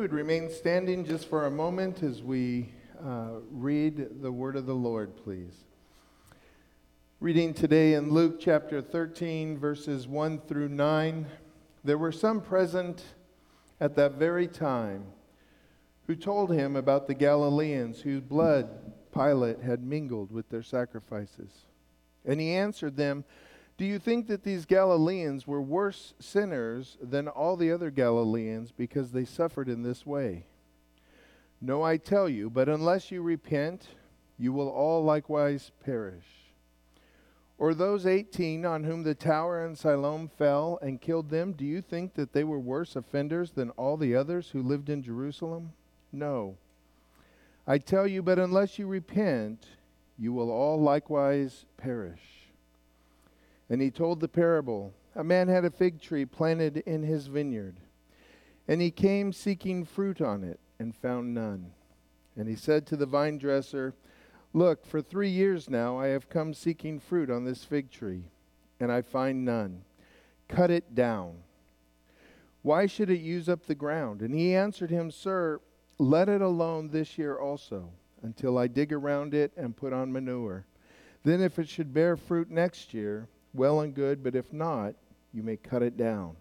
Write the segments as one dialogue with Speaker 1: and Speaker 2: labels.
Speaker 1: would remain standing just for a moment as we read the word of the Lord, please. Reading today in Luke chapter 13, verses 1 through 9. There were some present at that very time who told him about the Galileans whose blood Pilate had mingled with their sacrifices. And he answered them, "Do you think that these Galileans were worse sinners than all the other Galileans because they suffered in this way? No, I tell you, but unless you repent, you will all likewise perish. Or those 18 on whom the tower in Siloam fell and killed them, do you think that they were worse offenders than all the others who lived in Jerusalem? No. I tell you, but unless you repent, you will all likewise perish." And he told the parable. A man had a fig tree planted in his vineyard, and he came seeking fruit on it, and found none. And he said to the vine dresser, "Look, for 3 years now I have come seeking fruit on this fig tree, and I find none. Cut it down. Why should it use up the ground?" And he answered him, "Sir, let it alone this year also, until I dig around it and put on manure. Then if it should bear fruit next year, well and good, but if not, you may cut it down."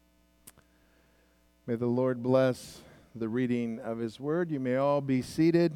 Speaker 1: May the Lord bless the reading of his word. You may all be seated.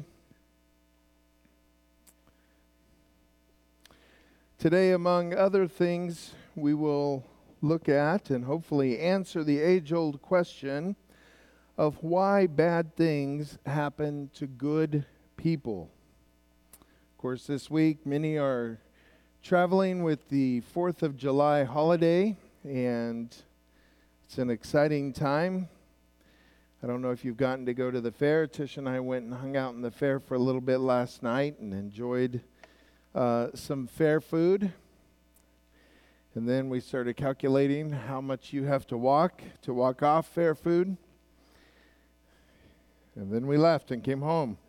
Speaker 1: Today, among other things, we will look at and hopefully answer the age-old question of why bad things happen to good people. Of course, this week, many are traveling with the 4th of July holiday, and it's an exciting time. I don't know if you've gotten to go to the fair. Tish and I went and hung out in the fair for a little bit last night and enjoyed some fair food. And then we started calculating how much you have to walk off fair food. And then we left and came home.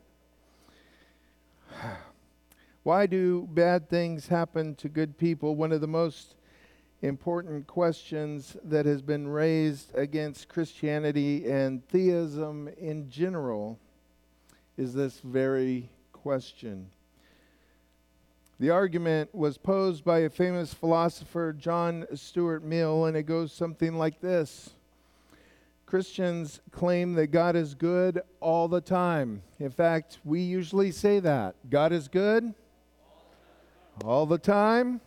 Speaker 1: Why do bad things happen to good people? One of the most important questions that has been raised against Christianity and theism in general is this very question. The argument was posed by a famous philosopher, John Stuart Mill, and it goes something like this. Christians claim that God is good all the time. In fact, we usually say that. God is good all the time?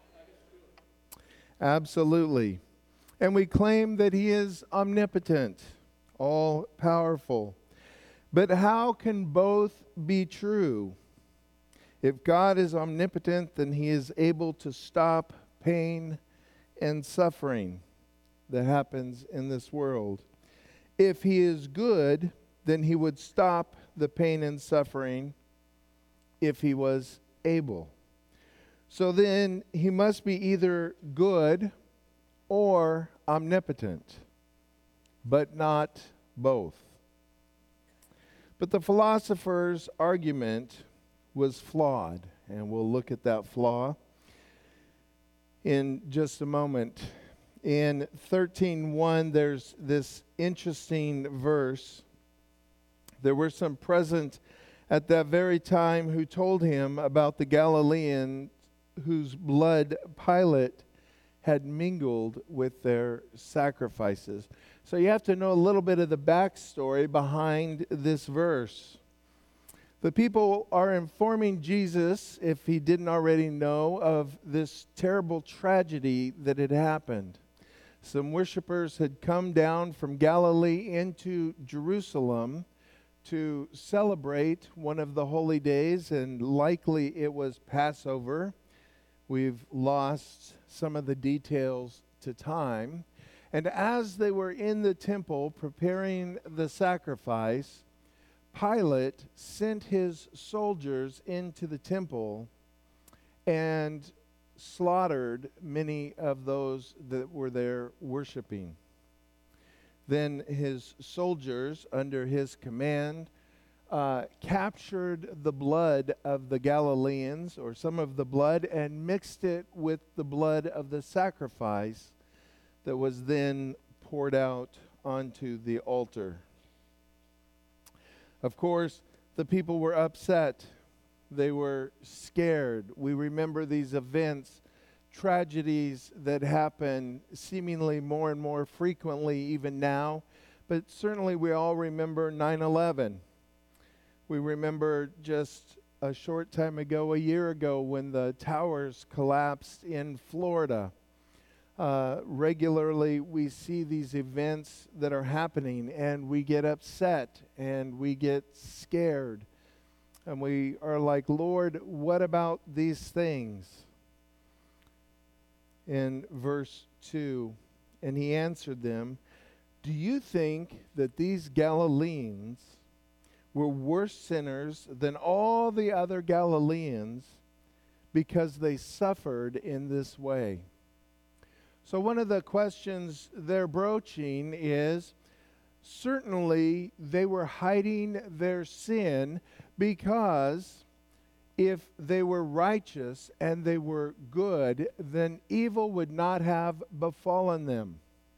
Speaker 1: Absolutely. And we claim that he is omnipotent, all-powerful. But how can both be true? If God is omnipotent, then he is able to stop pain and suffering that happens in this world. If he is good, then he would stop the pain and suffering if he was able. So then he must be either good or omnipotent, but not both. But the philosopher's argument was flawed, and we'll look at that flaw in just a moment. In 13:1, there's this interesting verse. There were some present at that very time who told him about the Galileans whose blood Pilate had mingled with their sacrifices. So you have to know a little bit of the backstory behind this verse. The people are informing Jesus, if he didn't already know, of this terrible tragedy that had happened. Some worshipers had come down from Galilee into Jerusalem to celebrate one of the holy days, and likely it was Passover. We've lost some of the details to time. And as they were in the temple preparing the sacrifice, Pilate sent his soldiers into the temple and slaughtered many of those that were there worshiping. Then his soldiers, under his command, captured the blood of the Galileans, or some of the blood, and mixed it with the blood of the sacrifice that was then poured out onto the altar. Of course, the people were upset. They were scared. We remember these events, tragedies that happen seemingly more and more frequently even now. But certainly we all remember 9/11. We remember just a short time ago, a year ago, when the towers collapsed in Florida. Regularly, we see these events that are happening, and we get upset, and we get scared. And we are like, Lord, what about these things? In verse 2, and he answered them, do you think that these Galileans were worse sinners than all the other Galileans because they suffered in this way? So one of the questions they're broaching is, certainly they were hiding their sin, because if they were righteous and they were good, then evil would not have befallen them.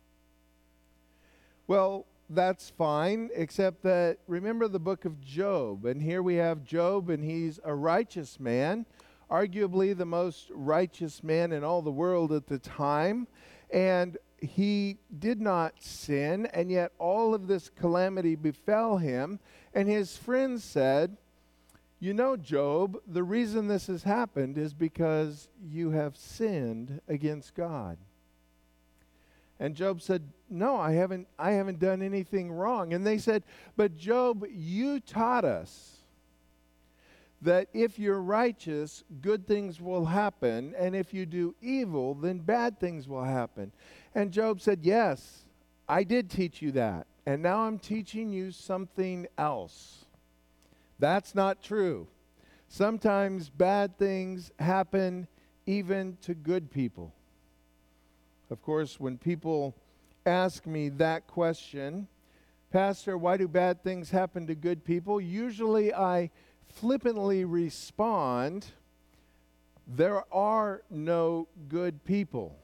Speaker 1: Well, that's fine, except that remember the book of Job, and here we have Job, and he's a righteous man, arguably the most righteous man in all the world at the time, and he did not sin, and yet all of this calamity befell him, and his friends said, you know, Job, the reason this has happened is because you have sinned against God. And Job said, no, I haven't done anything wrong. And they said, but Job, you taught us that if you're righteous, good things will happen, and if you do evil, then bad things will happen. And Job said, yes, I did teach you that, and now I'm teaching you something else. That's not true. Sometimes bad things happen even to good people. Of course, when people ask me that question, Pastor, why do bad things happen to good people? Usually I flippantly respond, there are no good people.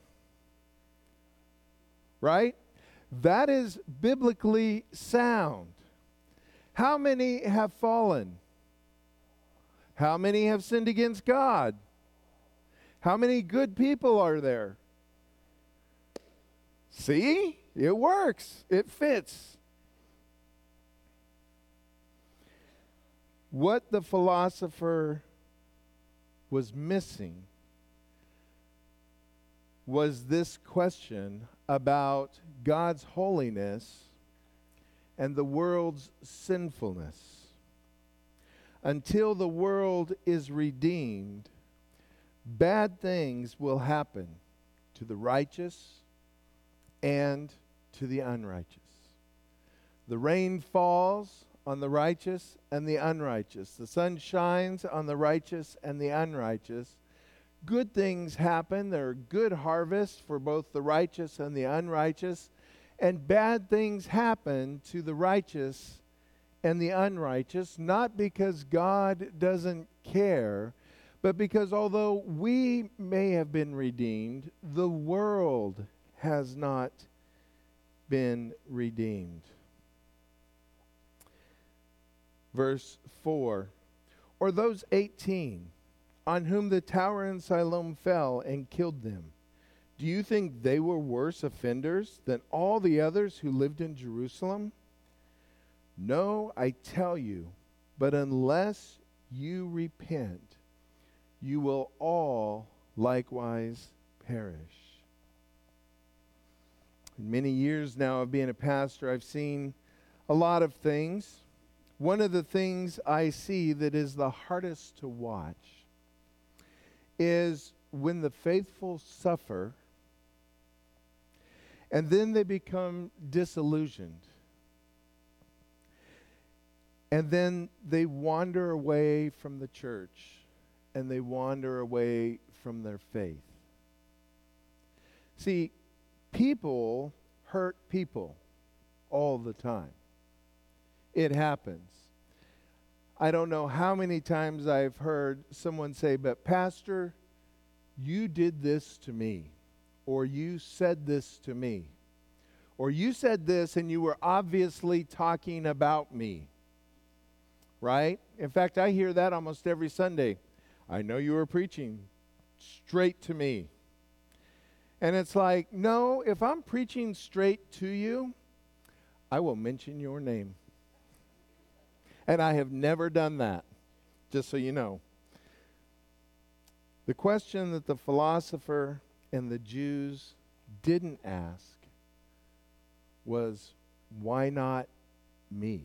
Speaker 1: Right? That is biblically sound. How many have fallen? How many have sinned against God? How many good people are there? See? It works. It fits. What the philosopher was missing was this question about God's holiness and the world's sinfulness. Until the world is redeemed, bad things will happen to the righteous and to the unrighteous. The rain falls on the righteous and the unrighteous. The sun shines on the righteous and the unrighteous. Good things happen. There are good harvests for both the righteous and the unrighteous. And bad things happen to the righteous and the unrighteous, not because God doesn't care, but because although we may have been redeemed, the world has not been redeemed. Verse 4, or those 18 on whom the tower in Siloam fell and killed them, do you think they were worse offenders than all the others who lived in Jerusalem? No, I tell you, but unless you repent, you will all likewise perish. In many years now of being a pastor, I've seen a lot of things. One of the things I see that is the hardest to watch is when the faithful suffer and then they become disillusioned. And then they wander away from the church and they wander away from their faith. See, people hurt people all the time. It happens. I don't know how many times I've heard someone say, but Pastor, you did this to me, or you said this to me, or you said this and you were obviously talking about me. right? In fact, I hear that almost every Sunday. I know you were preaching straight to me. And it's like, no, if I'm preaching straight to you, I will mention your name. And I have never done that, just so you know. The question that the philosopher and the Jews didn't ask was, why not me?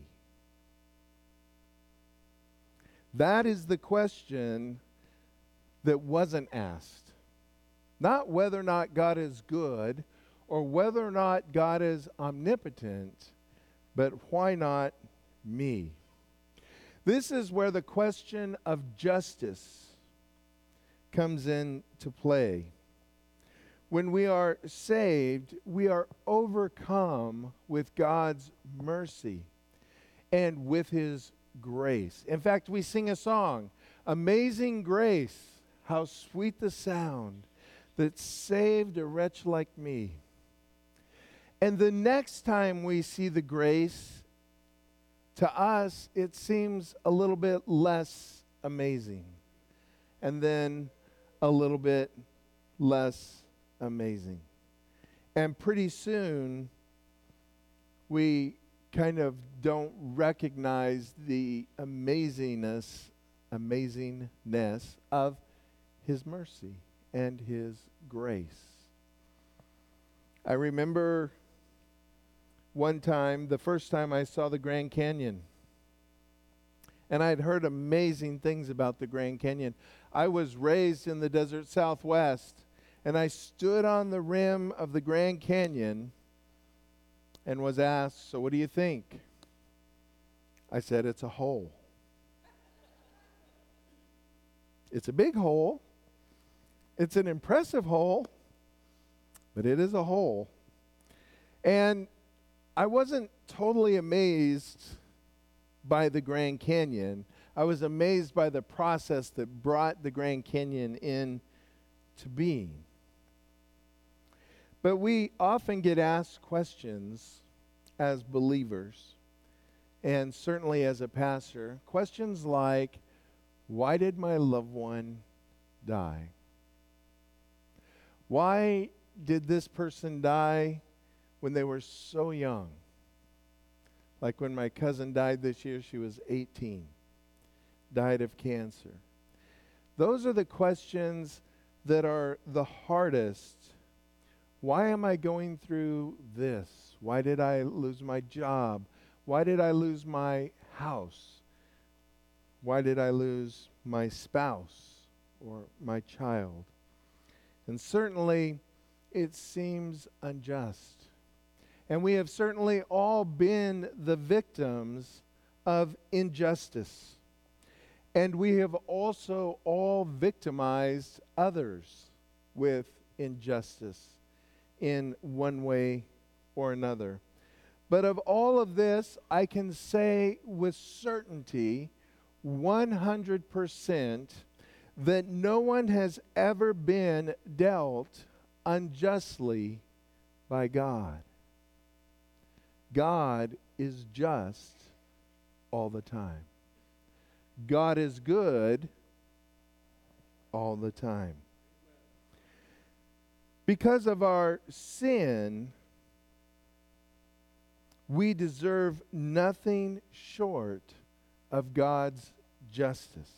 Speaker 1: That is the question that wasn't asked. Not whether or not God is good or whether or not God is omnipotent, but why not me? This is where the question of justice comes into play. When we are saved, we are overcome with God's mercy and with His grace. In fact, we sing a song, "Amazing Grace, how sweet the sound that saved a wretch like me." And the next time we see the grace, to us, it seems a little bit less amazing. And then a little bit less amazing. And pretty soon, we kind of don't recognize the amazingness of His mercy and His grace. I remember one time, the first time I saw the Grand Canyon. And I'd heard amazing things about the Grand Canyon. I was raised in the desert Southwest, and I stood on the rim of the Grand Canyon and was asked, "So what do you think?" I said, "It's a hole." It's a big hole. It's an impressive hole, but it is a hole. And I wasn't totally amazed by the Grand Canyon. I was amazed by the process that brought the Grand Canyon into being. But we often get asked questions as believers, and certainly as a pastor, questions like, why did my loved one die? Why did this person die when they were so young? Like when my cousin died this year, she was 18, died of cancer. Those are the questions that are the hardest. Why am I going through this? Why did I lose my job? Why did I lose my house? Why did I lose my spouse or my child? And certainly, it seems unjust. And we have certainly all been the victims of injustice. And we have also all victimized others with injustice in one way or another. But of all of this, I can say with certainty, 100%, that no one has ever been dealt unjustly by God. God is just all the time. God is good all the time. Because of our sin, we deserve nothing short of God's justice.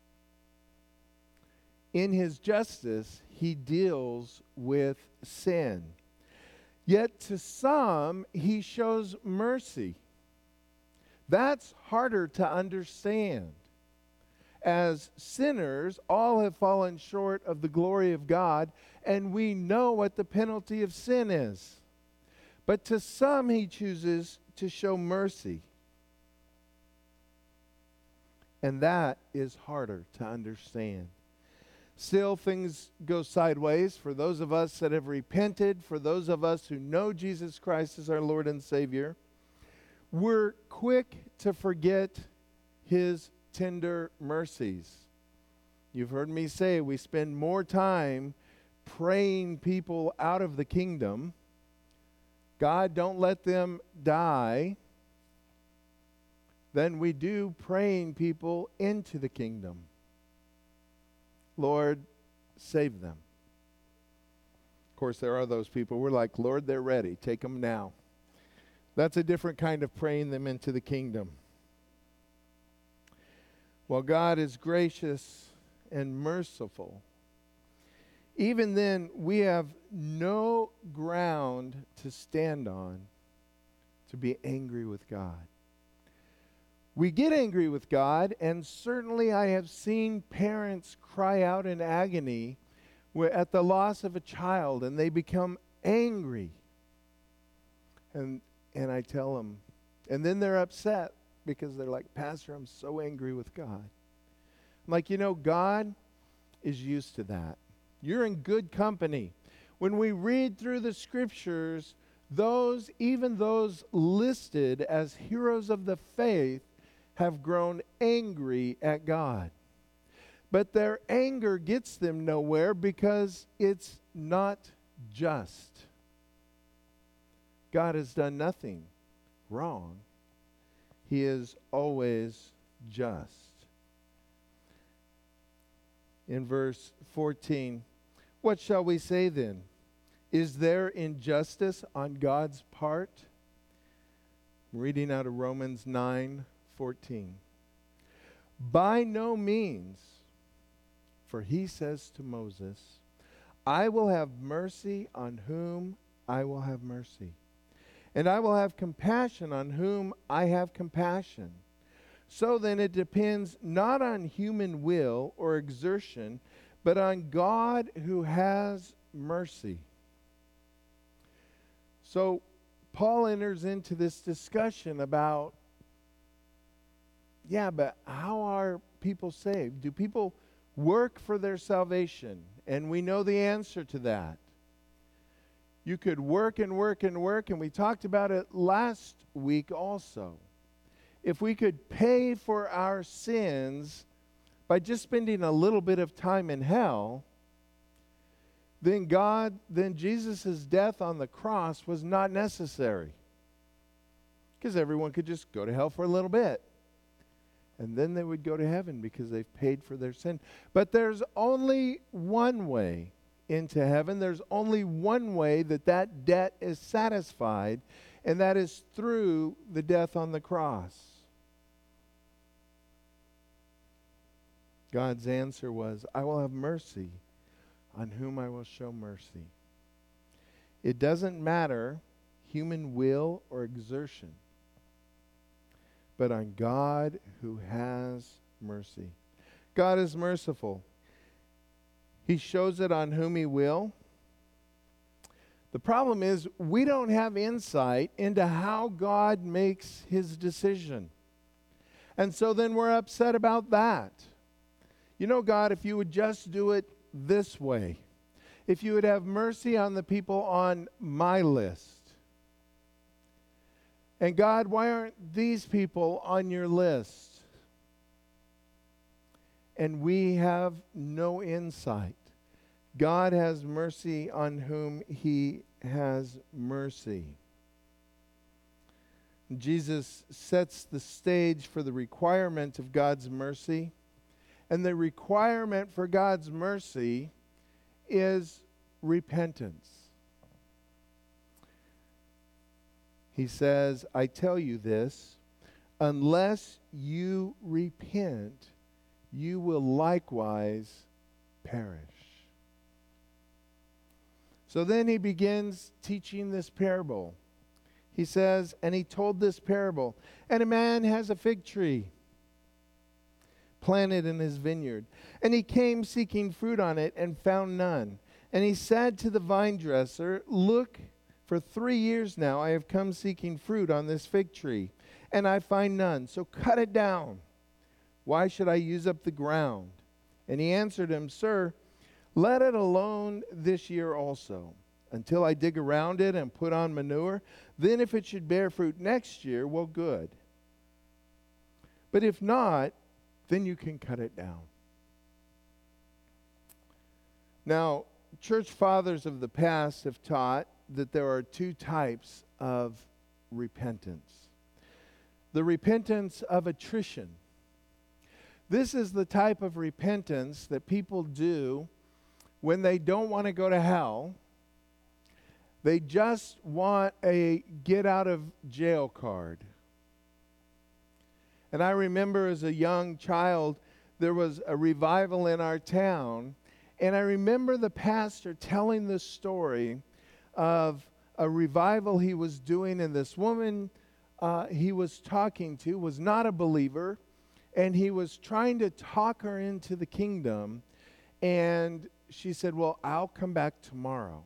Speaker 1: In His justice, He deals with sin. Yet to some, He shows mercy. That's harder to understand. As sinners, all have fallen short of the glory of God, and we know what the penalty of sin is. But to some, He chooses to show mercy. And that is harder to understand. Still, things go sideways for those of us that have repented, for those of us who know Jesus Christ as our Lord and Savior. We're quick to forget His tender mercies. You've heard me say we spend more time praying people out of the kingdom. God, don't let them die. than we do praying people into the kingdom. Lord, save them. Of course, there are those people, we're like, Lord, they're ready. Take them now. That's a different kind of praying them into the kingdom. While God is gracious and merciful, even then we have no ground to stand on to be angry with God. We get angry with God, and certainly I have seen parents cry out in agony at the loss of a child, and they become angry. And I tell them, and then they're upset because they're like, Pastor, I'm so angry with God. I'm like, God is used to that. You're in good company. When we read through the scriptures, even those listed as heroes of the faith have grown angry at God. But their anger gets them nowhere because it's not just. God has done nothing wrong. He is always just. In verse 14, what shall we say then? Is there injustice on God's part? I'm reading out of Romans 9:14. By no means, for he says to Moses, I will have mercy on whom I will have mercy, and I will have compassion on whom I have compassion. So then it depends not on human will or exertion, but on God who has mercy. So Paul enters into this discussion about, but how are people saved? Do people work for their salvation? And we know the answer to that. You could work and work and work, and we talked about it last week also. If we could pay for our sins by just spending a little bit of time in hell, then Jesus' death on the cross was not necessary. Because everyone could just go to hell for a little bit. And then they would go to heaven because they've paid for their sin. But there's only one way into heaven. There's only one way that debt is satisfied, and that is through the death on the cross. God's answer was, I will have mercy on whom I will show mercy. It doesn't matter human will or exertion, but on God who has mercy. God is merciful. He shows it on whom he will. The problem is we don't have insight into how God makes his decision. And so then we're upset about that. God, if you would just do it this way, if you would have mercy on the people on my list. And God, why aren't these people on your list? And we have no insight. God has mercy on whom he has mercy. Jesus sets the stage for the requirement of God's mercy. And the requirement for God's mercy is repentance. He says, I tell you this, unless you repent, you will likewise perish. So then he begins teaching this parable. He says, and he told this parable, and a man has a fig tree planted in his vineyard. And he came seeking fruit on it and found none. And he said to the vine dresser, look, for 3 years now I have come seeking fruit on this fig tree, and I find none. So cut it down. Why should I use up the ground? And he answered him, Sir, let it alone this year also, until I dig around it and put on manure. Then if it should bear fruit next year, well, good. But if not, then you can cut it down. Now, church fathers of the past have taught that there are two types of repentance. the repentance of attrition. This is the type of repentance that people do when they don't want to go to hell. They just want a get out of jail card. And I remember as a young child, there was a revival in our town. And I remember the pastor telling the story of a revival he was doing, and this woman he was talking to was not a believer, and he was trying to talk her into the kingdom. And she said, well, I'll come back tomorrow,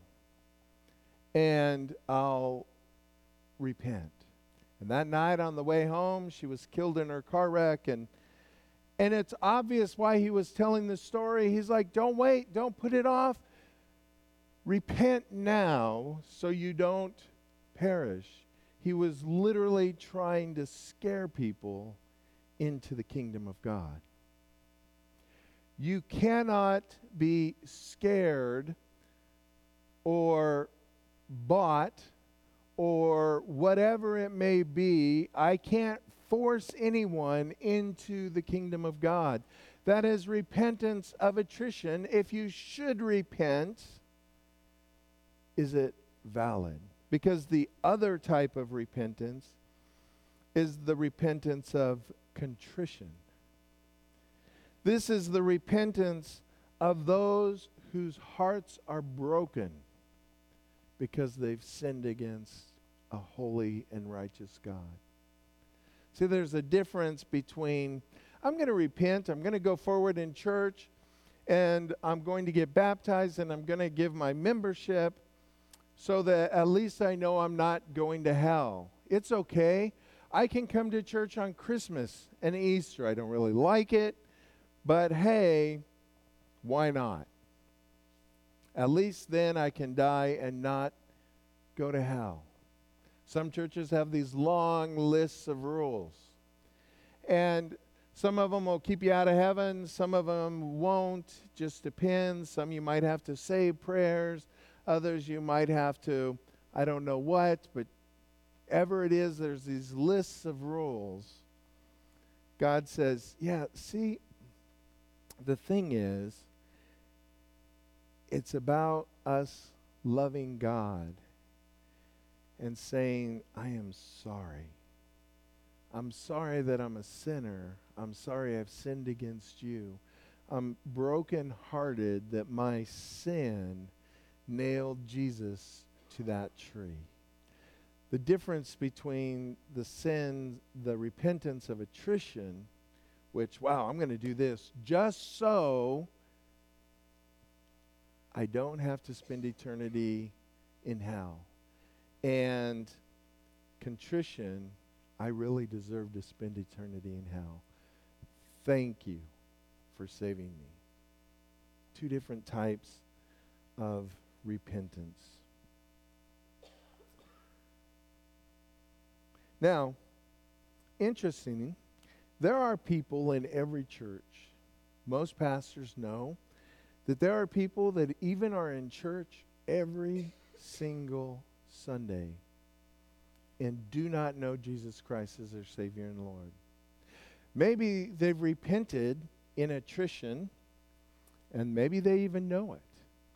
Speaker 1: and I'll repent. And that night on the way home, she was killed in her car wreck, and it's obvious why he was telling the story. He's like, don't wait, don't put it off. Repent now so you don't perish. He was literally trying to scare people into the kingdom of God. You cannot be scared or bought or whatever it may be. I can't force anyone into the kingdom of God. That is repentance of attrition. If you should repent, is it valid? Because the other type of repentance is the repentance of contrition. This is the repentance of those whose hearts are broken because they've sinned against a holy and righteous God. See, there's a difference between, I'm going to repent, I'm going to go forward in church, and I'm going to get baptized, and I'm going to give my membership so that at least I know I'm not going to hell. It's okay. I can come to church on Christmas and Easter. I don't really like it, but hey, why not? At least then I can die and not go to hell. Some churches have these long lists of rules. And some of them will keep you out of heaven. Some of them won't. Just depends. Some you might have to say prayers. Others you might have to, I don't know what, but ever it is, there's these lists of rules. God says, yeah, see, the thing is, it's about us loving God and saying, I am sorry. I'm sorry that I'm a sinner. I'm sorry I've sinned against you. I'm brokenhearted that my sin nailed Jesus to that tree. The difference between the sin, the repentance of attrition, which, wow, I'm going to do this just so I don't have to spend eternity in hell. And contrition, I really deserve to spend eternity in hell. Thank you for saving me. Two different types of repentance. Now, interestingly, there are people in every church. Most pastors know that there are people that even are in church every single Sunday and do not know Jesus Christ as their Savior and Lord. Maybe they've repented in attrition, and maybe they even know it.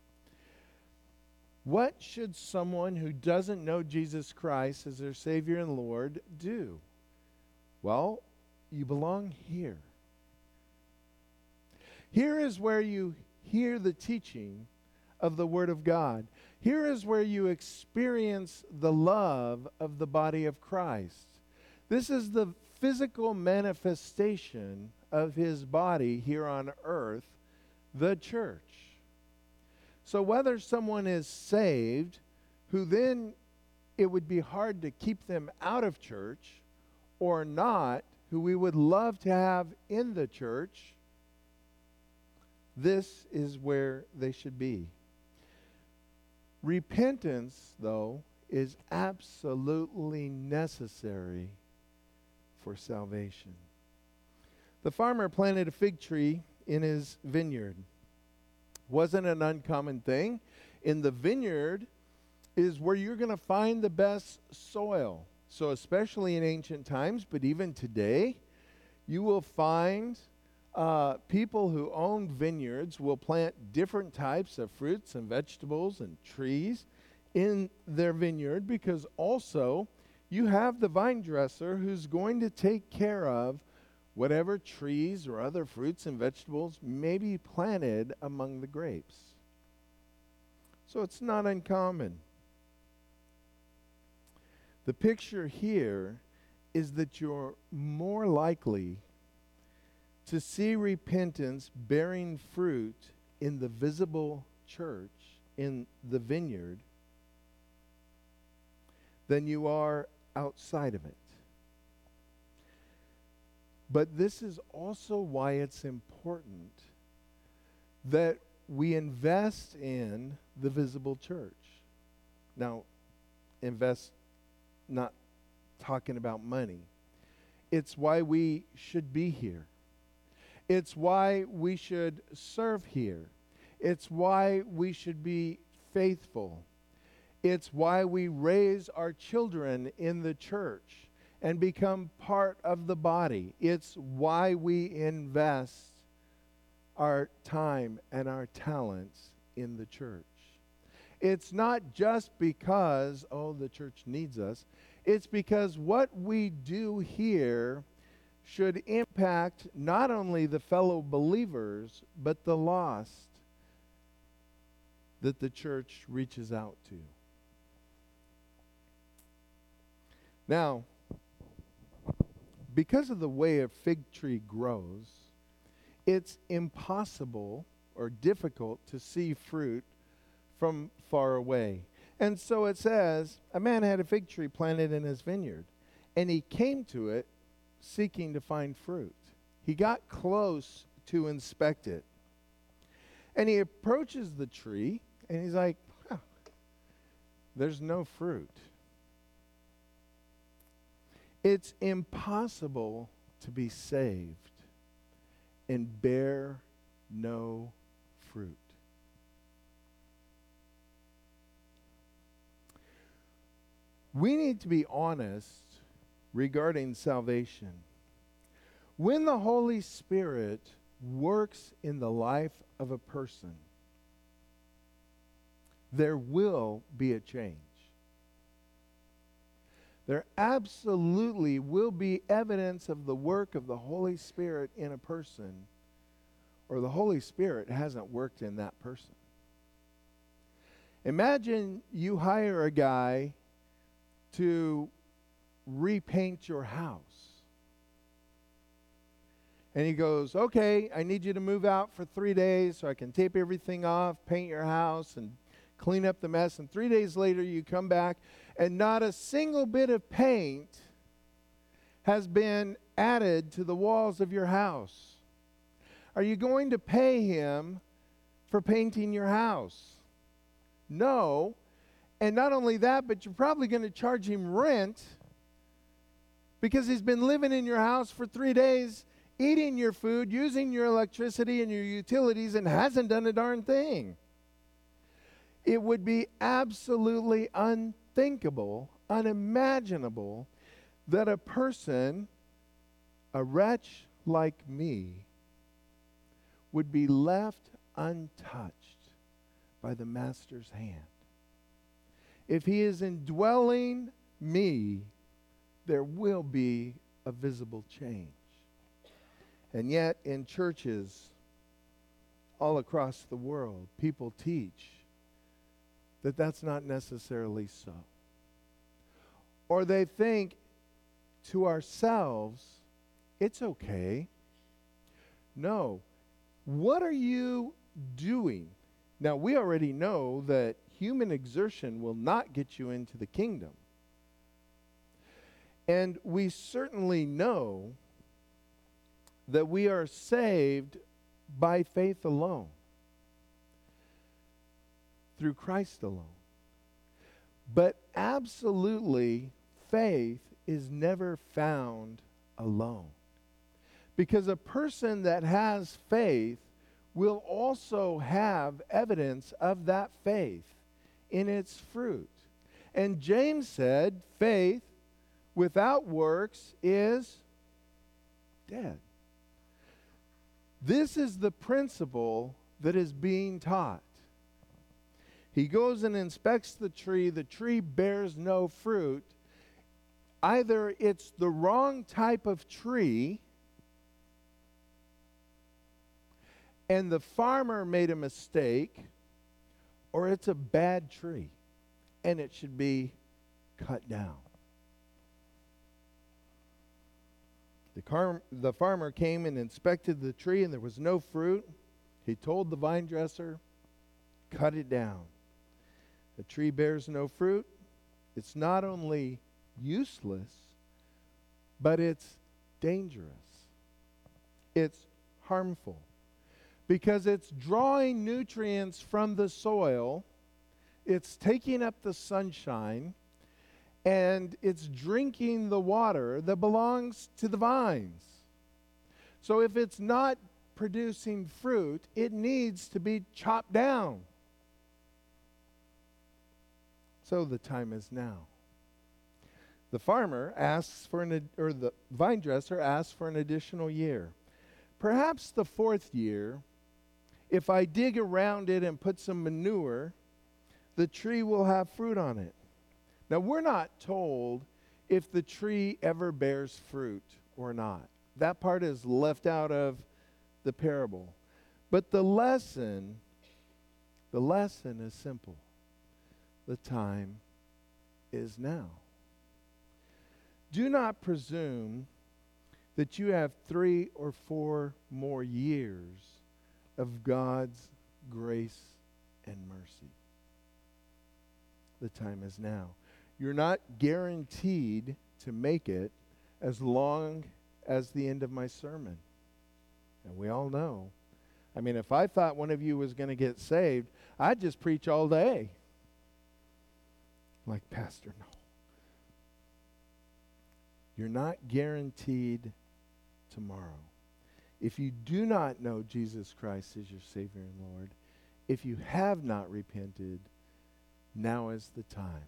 Speaker 1: What should someone who doesn't know Jesus Christ as their Savior and Lord do? Well, you belong here. Here is where you hear the teaching of the Word of God. Here is where you experience the love of the body of Christ. This is the physical manifestation of His body here on earth, the church. So whether someone is saved, who then it would be hard to keep them out of church, or not, who we would love to have in the church, this is where they should be. Repentance, though, is absolutely necessary for salvation. The farmer planted a fig tree in his vineyard. Wasn't an uncommon thing. In the vineyard is where you're going to find the best soil. So especially in ancient times, but even today, you will find people who own vineyards will plant different types of fruits and vegetables and trees in their vineyard, because also you have the vine dresser who's going to take care of whatever trees or other fruits and vegetables may be planted among the grapes. So it's not uncommon. The picture here is that you're more likely to see repentance bearing fruit in the visible church, in the vineyard, than you are outside of it. But this is also why it's important that we invest in the visible church. Now, invest, not talking about money. It's why we should be here. It's why we should serve here. It's why we should be faithful. It's why we raise our children in the church and become part of the body. It's why we invest our time and our talents in the church. It's not just because, the church needs us. It's because what we do here should impact not only the fellow believers, but the lost that the church reaches out to. Now, because of the way a fig tree grows, it's impossible or difficult to see fruit from far away. And so it says, a man had a fig tree planted in his vineyard, and he came to it seeking to find fruit. He got close to inspect it. And he approaches the tree, and he's like, there's no fruit. It's impossible to be saved and bear no fruit. We need to be honest regarding salvation. When the Holy Spirit works in the life of a person, there will be a change. There absolutely will be evidence of the work of the Holy Spirit in a person, or the Holy Spirit hasn't worked in that person. Imagine you hire a guy to repaint your house. And he goes, okay, I need you to move out for 3 days so I can tape everything off, paint your house, and clean up the mess. And 3 days later you come back and not a single bit of paint has been added to the walls of your house. Are you going to pay him for painting your house? No. And not only that, but you're probably going to charge him rent because he's been living in your house for 3 days, eating your food, using your electricity and your utilities, and hasn't done a darn thing. It would be absolutely unthinkable, unimaginable, that a person, a wretch like me, would be left untouched by the Master's hand. If he is indwelling me, there will be a visible change. And yet, in churches all across the world, people teach that that's not necessarily so. Or they think to ourselves, it's okay. No. What are you doing? Now, we already know that human exertion will not get you into the kingdom. And we certainly know that we are saved by faith alone, through Christ alone. But absolutely, faith is never found alone. Because a person that has faith will also have evidence of that faith in its fruit. And James said, faith without works is dead. This is the principle that is being taught. He goes and inspects the tree bears no fruit. Either it's the wrong type of tree, and the farmer made a mistake, or it's a bad tree, and it should be cut down. The farmer came and inspected the tree, and there was no fruit. He told the vine dresser, cut it down. The tree bears no fruit. It's not only useless, but it's dangerous. It's harmful because it's drawing nutrients from the soil, it's taking up the sunshine, and it's drinking the water that belongs to the vines. So if it's not producing fruit, it needs to be chopped down. So the time is now. The farmer asks for the vine dresser asks for an additional year. Perhaps the fourth year, if I dig around it and put some manure, the tree will have fruit on it. Now, we're not told if the tree ever bears fruit or not. That part is left out of the parable. But the lesson is simple. The time is now. Do not presume that you have 3 or 4 more years of God's grace and mercy. The time is now. You're not guaranteed to make it as long as the end of my sermon. And we all know. I mean, if I thought one of you was going to get saved, I'd just preach all day. Like, Pastor, no. You're not guaranteed tomorrow. If you do not know Jesus Christ as your Savior and Lord, if you have not repented, now is the time.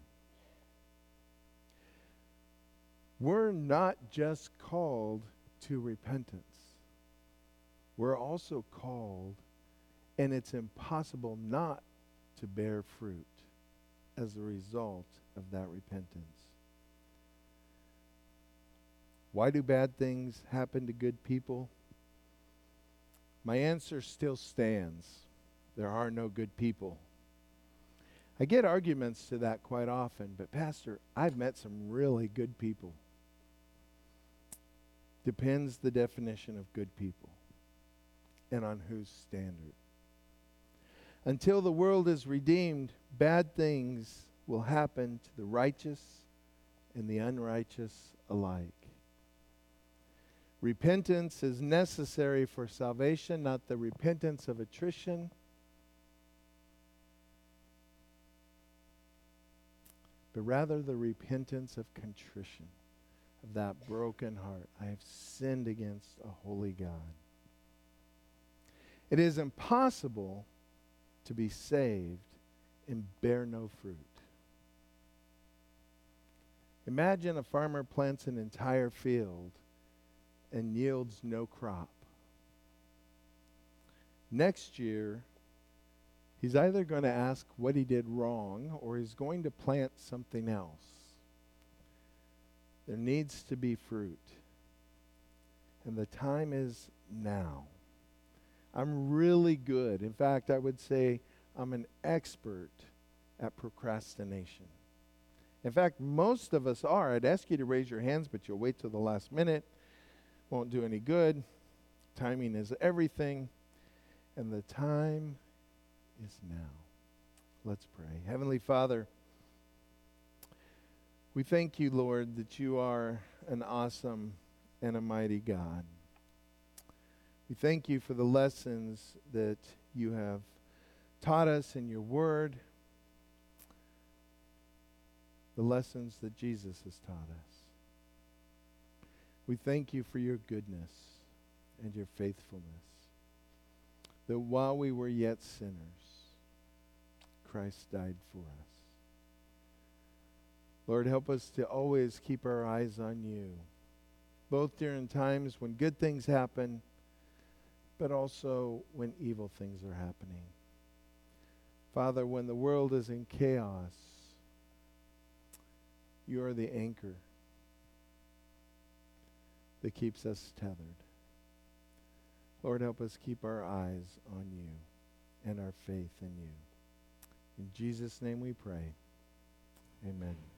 Speaker 1: We're not just called to repentance. We're also called, and it's impossible not to bear fruit as a result of that repentance. Why do bad things happen to good people? My answer still stands. There are no good people. I get arguments to that quite often, but Pastor, I've met some really good people. Depends the definition of good people and on whose standard. Until the world is redeemed, bad things will happen to the righteous and the unrighteous alike. Repentance is necessary for salvation, not the repentance of attrition. But rather the repentance of contrition, of that broken heart. I have sinned against a holy God. It is impossible to be saved and bear no fruit. Imagine a farmer plants an entire field and yields no crop. Next year, he's either going to ask what he did wrong or he's going to plant something else. There needs to be fruit. And the time is now. I'm really good. In fact, I would say I'm an expert at procrastination. In fact, most of us are. I'd ask you to raise your hands, but you'll wait till the last minute. Won't do any good. Timing is everything. And the time is now. Let's pray. Heavenly Father, we thank you, Lord, that you are an awesome and a mighty God. We thank you for the lessons that you have taught us in your word, the lessons that Jesus has taught us. We thank you for your goodness and your faithfulness, that while we were yet sinners, Christ died for us. Lord, help us to always keep our eyes on you, both during times when good things happen, but also when evil things are happening. Father, when the world is in chaos, you are the anchor that keeps us tethered. Lord, help us keep our eyes on you and our faith in you. In Jesus' name we pray. Amen.